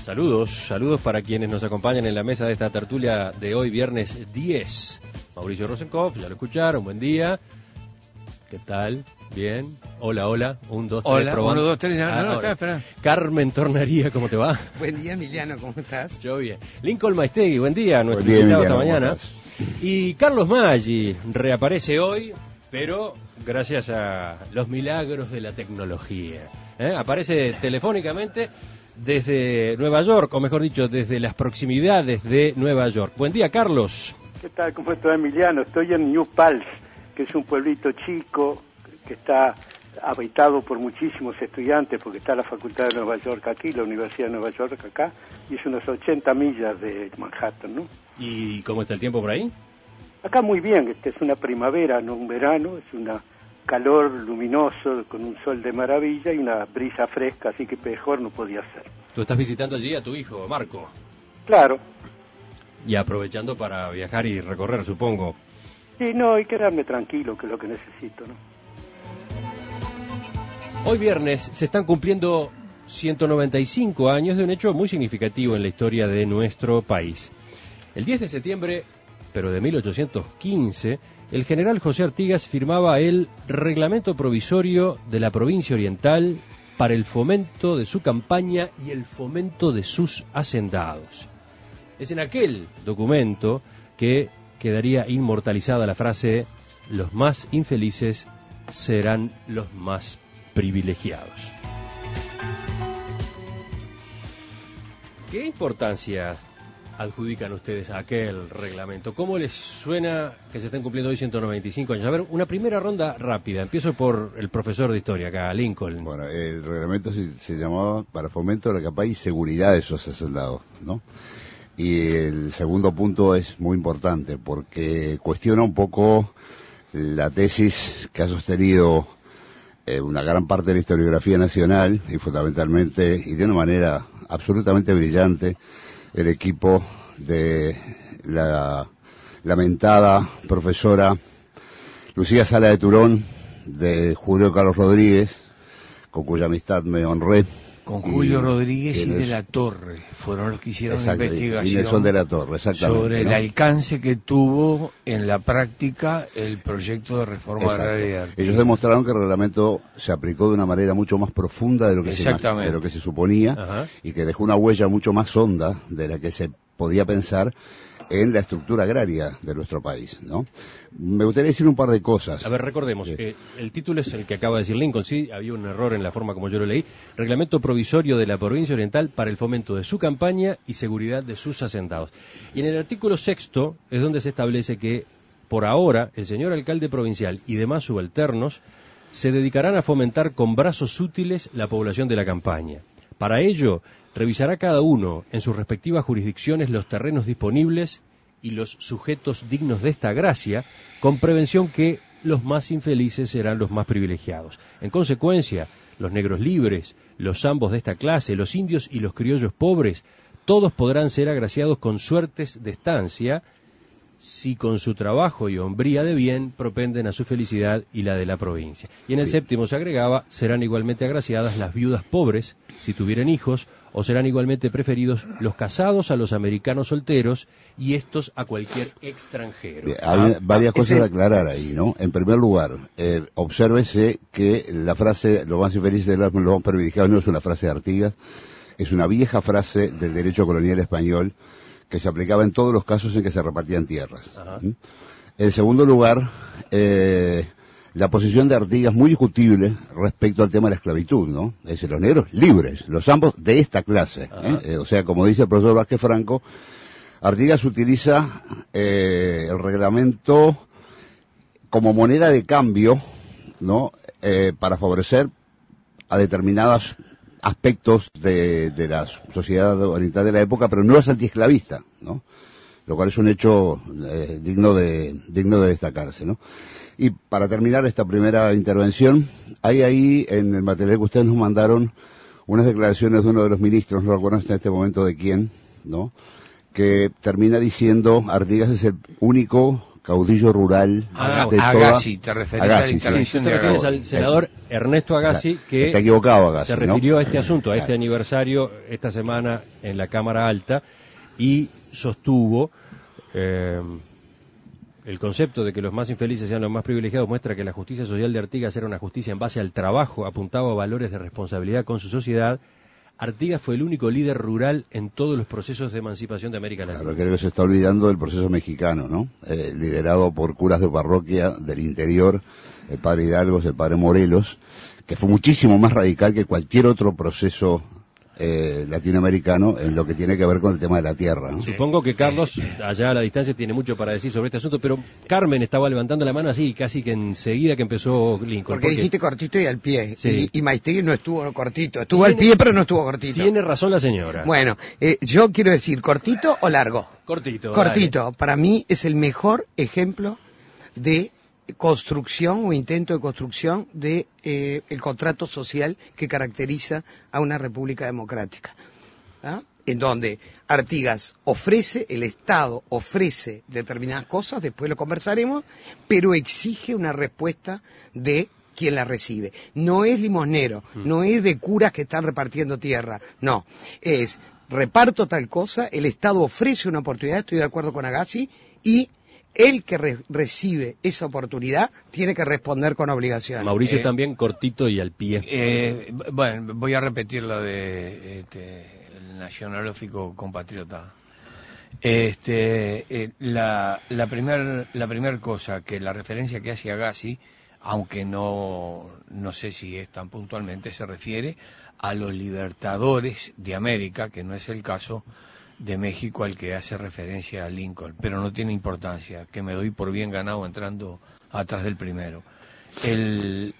Saludos para quienes nos acompañan en la mesa de esta tertulia de hoy, viernes 10. Mauricio Rosenkopf, ya lo escucharon, buen día. ¿Qué tal? Bien. Hola. 1, 2, 3, hola, probando. 1, 2, 3, espera. Carmen Tornaría, ¿cómo te va? Buen día, Emiliano, ¿cómo estás? Yo bien. Lincoln Maestegui, buen día, nuestro invitado esta mañana. Y Carlos Maggi reaparece hoy, pero gracias a los milagros de la tecnología. Aparece telefónicamente desde Nueva York, o mejor dicho, desde las proximidades de Nueva York. Buen día, Carlos. ¿Qué tal? ¿Cómo está, Emiliano? Estoy en New Paltz, que es un pueblito chico que está habitado por muchísimos estudiantes, porque está la Facultad de Nueva York aquí, la Universidad de Nueva York acá, y es unas 80 millas de Manhattan, ¿no? ¿Y cómo está el tiempo por ahí? Acá muy bien, es una primavera, no un verano, es una calor luminoso, con un sol de maravilla y una brisa fresca, así que mejor no podía ser. Tú estás visitando allí a tu hijo, Marco. Claro. Y aprovechando para viajar y recorrer, supongo. Sí, no, y quedarme tranquilo, que es lo que necesito, ¿no? Hoy viernes se están cumpliendo 195 años de un hecho muy significativo en la historia de nuestro país. El 10 de septiembre, pero de 1815, el general José Artigas firmaba el Reglamento Provisorio de la Provincia Oriental para el fomento de su campaña y el fomento de sus hacendados. Es en aquel documento que quedaría inmortalizada la frase: los más infelices serán los más privilegiados. ¿Qué importancia adjudican ustedes a aquel reglamento? ¿Cómo les suena que se estén cumpliendo hoy 195 años? A ver, una primera ronda rápida. Empiezo por el profesor de historia acá, Lincoln. Bueno, el reglamento se llamaba para fomento de la campaña y seguridad de esos hacendados, ¿no? Y el segundo punto es muy importante porque cuestiona un poco la tesis que ha sostenido una gran parte de la historiografía nacional y fundamentalmente, y de una manera absolutamente brillante, el equipo de la lamentada profesora Lucía Sala de Turón, de Julio Carlos Rodríguez, con cuya amistad me honré. Con Julio Rodríguez y de la Torre fueron los que hicieron la investigación. Y Nelson de la Torre, exactamente. Sobre el alcance que tuvo en la práctica el proyecto de reforma agraria. Ellos demostraron que el reglamento se aplicó de una manera mucho más profunda de lo que se suponía. Ajá. Y que dejó una huella mucho más honda de la que se podía pensar en la estructura agraria de nuestro país, ¿no? Me gustaría decir un par de cosas. A ver, recordemos, sí. El título es el que acaba de decir Lincoln, sí, había un error en la forma como yo lo leí. Reglamento Provisorio de la Provincia Oriental para el fomento de su campaña y seguridad de sus hacendados. Y en el artículo 6º es donde se establece que, por ahora, el señor alcalde provincial y demás subalternos se dedicarán a fomentar con brazos útiles la población de la campaña. Para ello, revisará cada uno en sus respectivas jurisdicciones los terrenos disponibles y los sujetos dignos de esta gracia, con prevención que los más infelices serán los más privilegiados. En consecuencia, los negros libres, los zambos de esta clase, los indios y los criollos pobres, todos podrán ser agraciados con suertes de estancia, si con su trabajo y hombría de bien propenden a su felicidad y la de la provincia. Y en el 7º se agregaba: serán igualmente agraciadas las viudas pobres, si tuvieran hijos, o serán igualmente preferidos los casados a los americanos solteros, y estos a cualquier extranjero. Bien, hay varias cosas a aclarar ahí, ¿no? En primer lugar, obsérvese que la frase "los más infelices los más privilegiados" no es una frase de Artigas, es una vieja frase del derecho colonial español que se aplicaba en todos los casos en que se repartían tierras. ¿Mm? En segundo lugar, la posición de Artigas muy discutible respecto al tema de la esclavitud, ¿no? Es decir, los negros libres, los ambos de esta clase. O sea, como dice el profesor Vázquez Franco, Artigas utiliza el reglamento como moneda de cambio, ¿no? Para favorecer a determinados aspectos de la sociedad oriental de la época, pero no es antiesclavista, ¿no? Lo cual es un hecho digno de destacarse, ¿no? Y para terminar esta primera intervención, hay ahí en el material que ustedes nos mandaron unas declaraciones de uno de los ministros, no recuerdo en este momento de quién, ¿no? Que termina diciendo: Artigas es el único caudillo rural de Agassi, te referís a la Sí, intervención tú te de refieres Agassi. al senador Ernesto Agassi, que está equivocado Agassi, se refirió a este asunto, a este aniversario, esta semana en la Cámara Alta, y sostuvo el concepto de que los más infelices sean los más privilegiados. Muestra que la justicia social de Artigas era una justicia en base al trabajo, apuntaba a valores de responsabilidad con su sociedad. Artigas fue el único líder rural en todos los procesos de emancipación de América Latina. Claro, creo que se está olvidando del proceso mexicano, ¿no? Liderado por curas de parroquia del interior, el padre Hidalgo, el padre Morelos, que fue muchísimo más radical que cualquier otro proceso latinoamericano en lo que tiene que ver con el tema de la tierra, ¿no? Supongo que Carlos, allá a la distancia, tiene mucho para decir sobre este asunto, pero Carmen estaba levantando la mano así, casi que enseguida que empezó Lincoln. Porque dijiste cortito y al pie. Sí. Y Maistegui no estuvo cortito. Estuvo al pie, pero no estuvo cortito. Tiene razón la señora. Bueno, yo quiero decir, ¿cortito o largo? Cortito. Cortito. Dale. Para mí es el mejor ejemplo de construcción o intento de construcción de el contrato social que caracteriza a una república democrática, ¿ah? En donde Artigas ofrece, el Estado ofrece determinadas cosas, después lo conversaremos, pero exige una respuesta de quien la recibe. No es limosnero, no es de curas que están repartiendo tierra, no, es reparto tal cosa, el Estado ofrece una oportunidad, estoy de acuerdo con Agassi, y el que recibe esa oportunidad tiene que responder con obligación. Mauricio también cortito y al pie. Bueno, voy a repetir lo de el nacionalófico compatriota. La primer cosa, que la referencia que hace Agassi, aunque no sé si es tan puntualmente, se refiere a los libertadores de América, que no es el caso de México al que hace referencia a Lincoln, pero no tiene importancia, que me doy por bien ganado entrando atrás del primero. El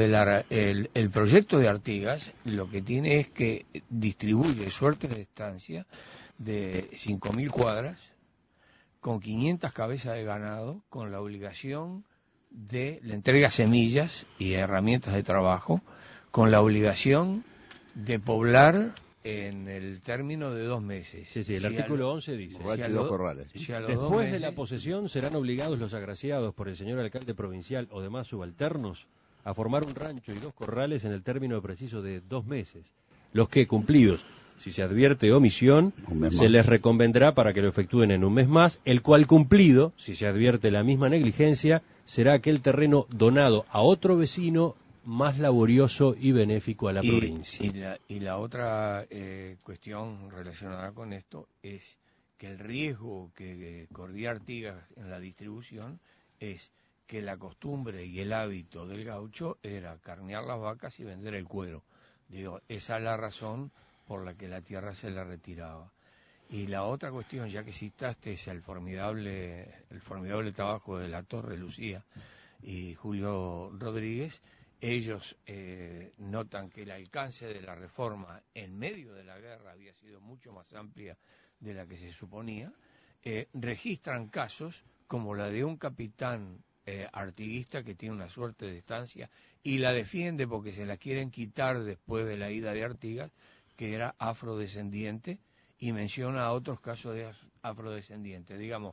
proyecto de Artigas lo que tiene es que distribuye suertes de estancia de 5.000 cuadras con 500 cabezas de ganado, con la obligación de le entrega semillas y herramientas de trabajo, con la obligación de poblar en el término de 2 meses. Sí, el artículo 11 dice: después de la posesión serán obligados los agraciados por el señor alcalde provincial o demás subalternos a formar un rancho y 2 corrales en el término preciso de 2 meses, los que, cumplidos, si se advierte omisión, se les reconvendrá para que lo efectúen en 1 mes más, el cual cumplido, si se advierte la misma negligencia, será aquel terreno donado a otro vecino más laborioso y benéfico a la provincia. Y la otra cuestión relacionada con esto es que el riesgo que corría Artigas en la distribución es que la costumbre y el hábito del gaucho era carnear las vacas y vender el cuero. Digo, esa es la razón por la que la tierra se le retiraba. Y la otra cuestión, ya que citaste, es el formidable trabajo de La Torre, Lucía y Julio Rodríguez. Ellos notan que el alcance de la reforma en medio de la guerra había sido mucho más amplia de la que se suponía. Registran casos como la de un capitán artiguista que tiene una suerte de estancia y la defiende porque se la quieren quitar después de la ida de Artigas, que era afrodescendiente, y menciona a otros casos de afrodescendientes. Digamos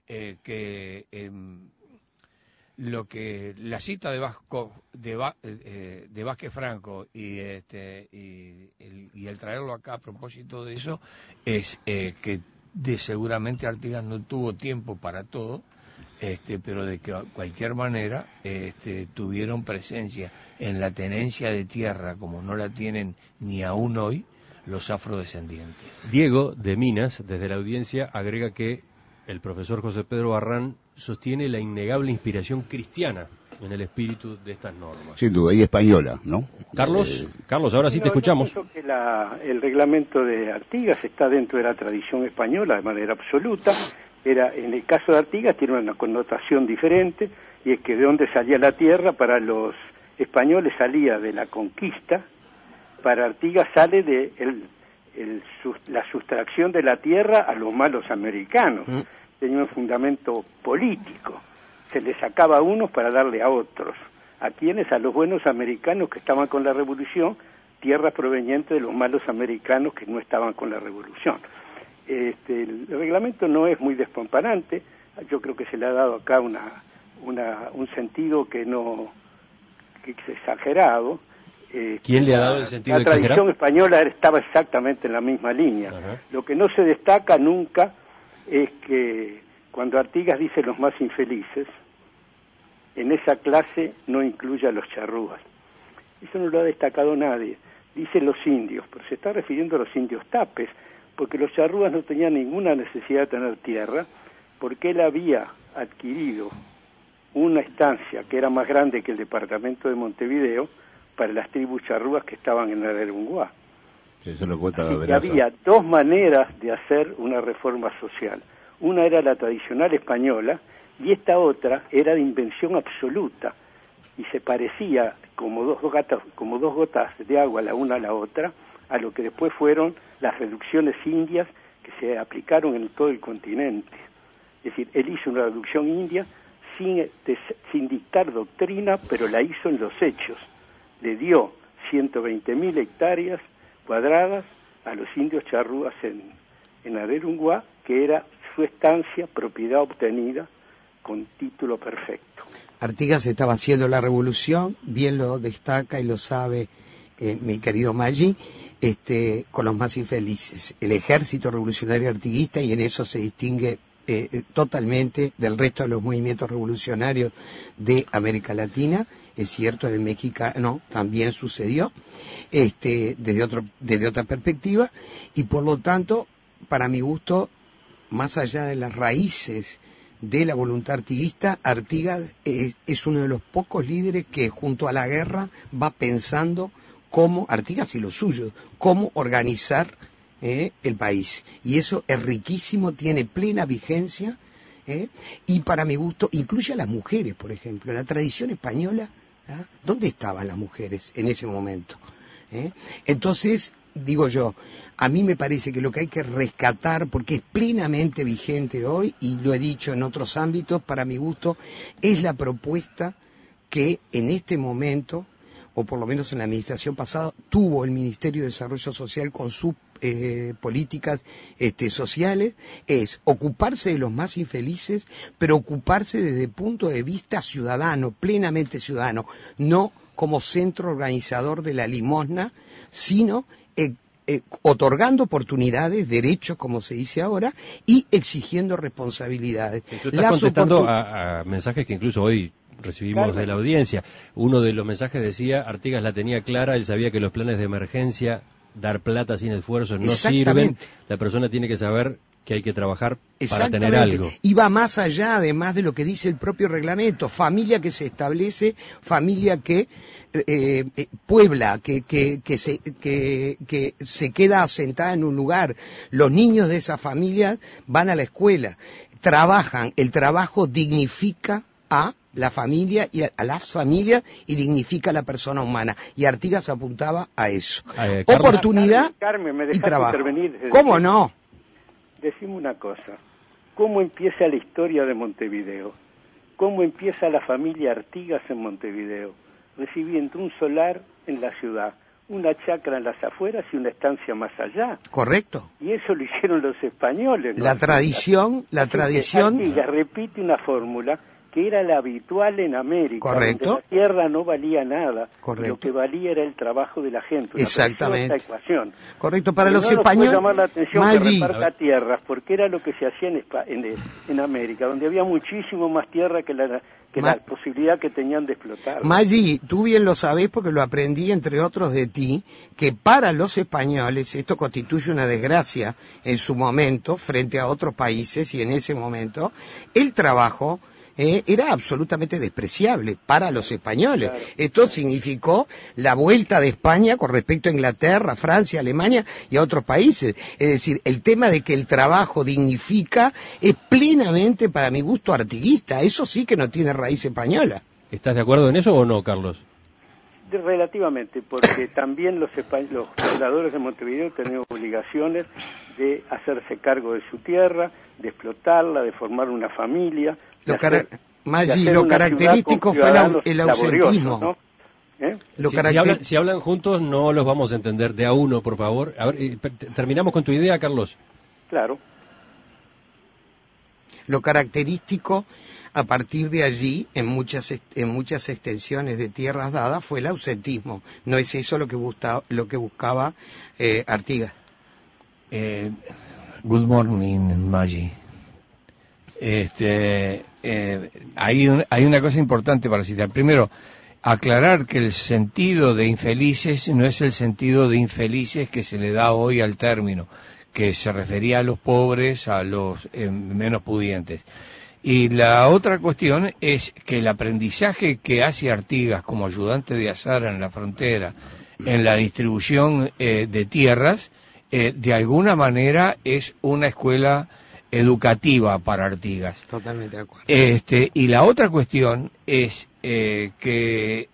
lo que la cita de Vázquez Franco y el traerlo acá a propósito de eso es que seguramente Artigas no tuvo tiempo para todo, pero de que cualquier manera tuvieron presencia en la tenencia de tierra como no la tienen ni aún hoy los afrodescendientes. Diego de Minas, desde la audiencia, agrega que el profesor José Pedro Barrán sostiene la innegable inspiración cristiana en el espíritu de estas normas. Sin duda, y española, ¿no? Carlos, ahora sí te escuchamos. Yo pienso que el reglamento de Artigas está dentro de la tradición española de manera absoluta. En el caso de Artigas tiene una connotación diferente, y es que de dónde salía la tierra para los españoles salía de la conquista, para Artigas sale de la sustracción de la tierra a los malos americanos. Tenía un fundamento político, se le sacaba a unos para darle a otros. ¿A quiénes? A los buenos americanos que estaban con la revolución, tierras provenientes de los malos americanos que no estaban con la revolución. El reglamento no es muy despampanante, yo creo que se le ha dado acá un sentido que es exagerado. ¿Quién le ha dado el sentido exagerado? La tradición española estaba exactamente en la misma línea. Ajá. Lo que no se destaca nunca es que cuando Artigas dice los más infelices, en esa clase no incluye a los charrúas. Eso no lo ha destacado nadie. Dice los indios, pero se está refiriendo a los indios tapes, porque los charrúas no tenían ninguna necesidad de tener tierra, porque él había adquirido una estancia que era más grande que el departamento de Montevideo para las tribus charrúas que estaban en Arerunguá. Eso lo cuenta Y había dos maneras de hacer una reforma social. Una era la tradicional española y esta otra era de invención absoluta y se parecía como dos gotas de agua la una a la otra a lo que después fueron las reducciones indias que se aplicaron en todo el continente. Es decir, él hizo una reducción india sin dictar doctrina, pero la hizo en los hechos. Le dio 120.000 hectáreas cuadradas a los indios charrúas en Arerunguá, que era su estancia, propiedad obtenida con título perfecto. Artigas estaba haciendo la revolución, bien lo destaca y lo sabe mi querido Maggi, con los más infelices. El ejército revolucionario artiguista, y en eso se distingue totalmente del resto de los movimientos revolucionarios de América Latina. Es cierto, en el mexicano también sucedió, desde otra perspectiva, y por lo tanto, para mi gusto, más allá de las raíces de la voluntad artiguista, Artigas es uno de los pocos líderes que junto a la guerra va pensando cómo, Artigas y los suyos, cómo organizar el país. Y eso es riquísimo, tiene plena vigencia, y para mi gusto incluye a las mujeres, por ejemplo. En la tradición española, ¿dónde estaban las mujeres en ese momento? Entonces, digo yo, a mí me parece que lo que hay que rescatar, porque es plenamente vigente hoy, y lo he dicho en otros ámbitos, para mi gusto, es la propuesta que en este momento, o por lo menos en la administración pasada, tuvo el Ministerio de Desarrollo Social con sus políticas sociales, es ocuparse de los más infelices, pero ocuparse desde el punto de vista ciudadano, plenamente ciudadano, no como centro organizador de la limosna, sino otorgando oportunidades, derechos, como se dice ahora, y exigiendo responsabilidades. Tú estás contestando a mensajes que incluso hoy recibimos de la audiencia. Uno de los mensajes decía, Artigas la tenía clara, él sabía que los planes de emergencia, dar plata sin esfuerzo, no sirven. La persona tiene que saber que hay que trabajar para tener algo. Y va más allá, además, de lo que dice el propio reglamento. Familia que se establece, familia que puebla, que se queda asentada en un lugar. Los niños de esa familia van a la escuela, trabajan. El trabajo dignifica a la familia y a las familias y dignifica a la persona humana. Y Artigas apuntaba a eso. Oportunidad Carmen, y trabajo. Intervenir. ¿Cómo no? Decime una cosa, ¿cómo empieza la historia de Montevideo? ¿Cómo empieza la familia Artigas en Montevideo? Recibiendo un solar en la ciudad, una chacra en las afueras y una estancia más allá. Correcto. Y eso lo hicieron los españoles, ¿no? La tradición... Artigas repite una fórmula que era la habitual en América, correcto, donde la tierra no valía nada, correcto, lo que valía era el trabajo de la gente. Exactamente. Ecuación. Correcto, para pero los no españoles... llamar la atención que reparta tierras, porque era lo que se hacía en América, donde había muchísimo más tierra que la posibilidad que tenían de explotar. Maggi, tú bien lo sabés porque lo aprendí entre otros de ti, que para los españoles esto constituye una desgracia en su momento frente a otros países, y en ese momento el trabajo era absolutamente despreciable para los españoles. Claro. Esto significó la vuelta de España con respecto a Inglaterra, Francia, Alemania y a otros países. Es decir, el tema de que el trabajo dignifica es plenamente, para mi gusto, artiguista. Eso sí que no tiene raíz española. ¿Estás de acuerdo en eso o no, Carlos? Relativamente, porque también los pobladores de Montevideo tenían obligaciones de hacerse cargo de su tierra, de explotarla, de formar una familia. Maggi, lo característico fue el ausentismo. ¿No? Si hablan juntos no los vamos a entender. De a uno, por favor. A ver, terminamos con tu idea, Carlos. Claro. Lo característico a partir de allí, en muchas extensiones de tierras dadas, fue el ausentismo. ¿No es eso lo que buscaba Artigas? Good morning, Maggie. Hay una cosa importante para citar. Primero, aclarar que el sentido de infelices no es el sentido de infelices que se le da hoy al término, que se refería a los pobres, a los menos pudientes. Y la otra cuestión es que el aprendizaje que hace Artigas como ayudante de Azara en la frontera, en la distribución de tierras, de alguna manera es una escuela educativa para Artigas. Totalmente de acuerdo. Y la otra cuestión es que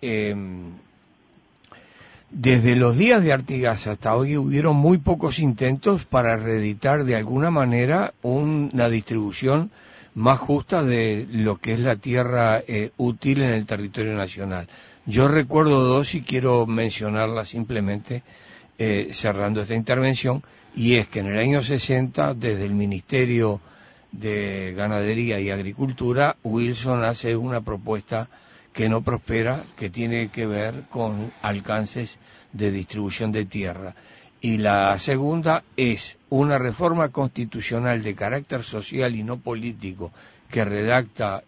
desde los días de Artigas hasta hoy hubieron muy pocos intentos para reeditar de alguna manera una distribución más justa de lo que es la tierra útil en el territorio nacional. Yo recuerdo dos y quiero mencionarlas simplemente cerrando esta intervención, y es que en el año 60, desde el Ministerio de Ganadería y Agricultura, Wilson hace una propuesta que no prospera, que tiene que ver con alcances de distribución de tierra. Y la segunda es una reforma constitucional de carácter social y no político que redacta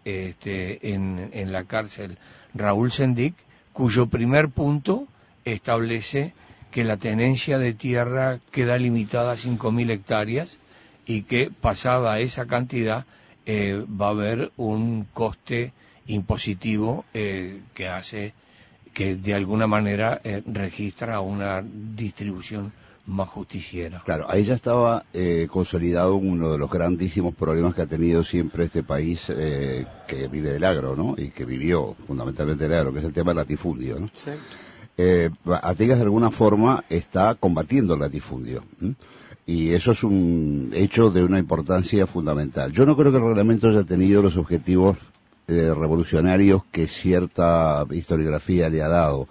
en la cárcel Raúl Sendic, cuyo primer punto establece que la tenencia de tierra queda limitada a 5.000 hectáreas y que pasada esa cantidad va a haber un coste impositivo que hace que de alguna manera registra una distribución más justiciera. Claro, ahí ya estaba consolidado uno de los grandísimos problemas que ha tenido siempre este país que vive del agro, ¿no? Y que vivió fundamentalmente del agro, que es el tema del latifundio, ¿no? Sí. Artigas de alguna forma está combatiendo el latifundio, y eso es un hecho de una importancia fundamental. Yo no creo que el reglamento haya tenido los objetivos revolucionarios que cierta historiografía le ha dado.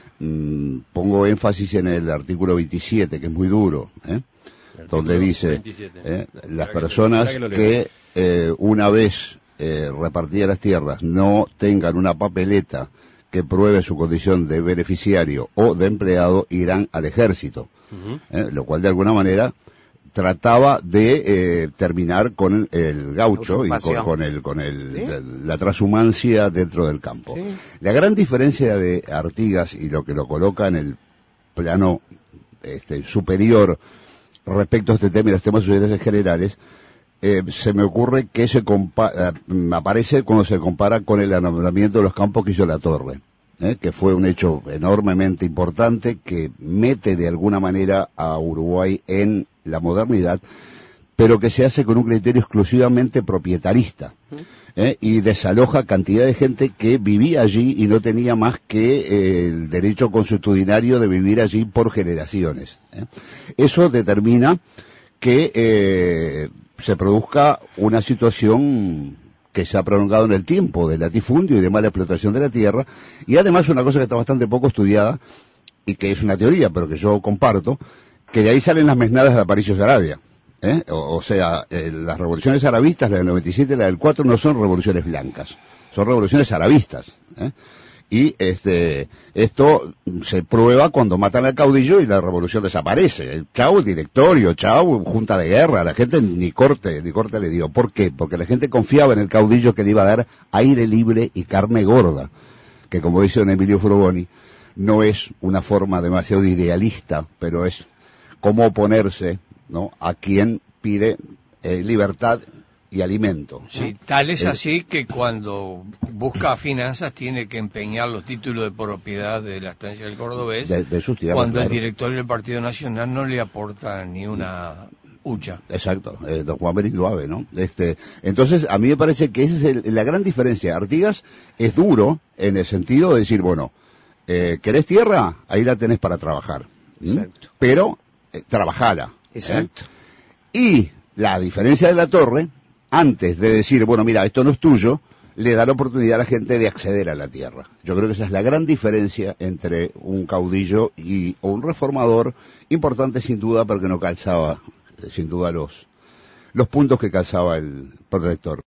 Pongo énfasis en el artículo 27, que es muy duro, donde dice 27. Las personas que una vez repartidas las tierras no tengan una papeleta que pruebe su condición de beneficiario o de empleado irán al ejército, lo cual de alguna manera trataba de terminar con el gaucho y con la transhumancia dentro del campo. Sí. La gran diferencia de Artigas y lo que lo coloca en el plano superior respecto a este tema y los temas sociales generales, se me ocurre que aparece cuando se compara con el nombramiento de los campos que hizo Latorre, que fue un hecho enormemente importante que mete de alguna manera a Uruguay en la modernidad, pero que se hace con un criterio exclusivamente propietarista, y desaloja cantidad de gente que vivía allí y no tenía más que el derecho consuetudinario de vivir allí por generaciones. Eso determina que se produzca una situación que se ha prolongado en el tiempo de latifundio y de mala explotación de la tierra, y además una cosa que está bastante poco estudiada y que es una teoría pero que yo comparto, que de ahí salen las mesnadas de Aparicio Saravia. O sea, las revoluciones arabistas, la del 97 y la del 4, no son revoluciones blancas, son revoluciones arabistas. Y esto se prueba cuando matan al caudillo y la revolución desaparece. Chau el directorio, chau junta de guerra, la gente ni corte le dio. ¿Por qué? Porque la gente confiaba en el caudillo que le iba a dar aire libre y carne gorda, que como dice don Emilio Frugoni, no es una forma demasiado idealista, pero es cómo oponerse, ¿no?, a quien pide libertad y alimento. Sí, tal es así que cuando busca finanzas tiene que empeñar los títulos de propiedad de la estancia del Cordobés, de sus tierras, cuando claro. El directorio del Partido Nacional no le aporta ni una hucha. Exacto, don Juan Benito Ave, ¿no? Entonces, a mí me parece que esa es la gran diferencia. Artigas es duro en el sentido de decir, bueno, ¿querés tierra? Ahí la tenés para trabajar. Exacto. Pero, trabajala. Exacto. Y la diferencia de Latorre, antes de decir, bueno, mira, esto no es tuyo, le da la oportunidad a la gente de acceder a la tierra. Yo creo que esa es la gran diferencia entre un caudillo o un reformador, importante sin duda, pero que no calzaba, sin duda, los puntos que calzaba el protector.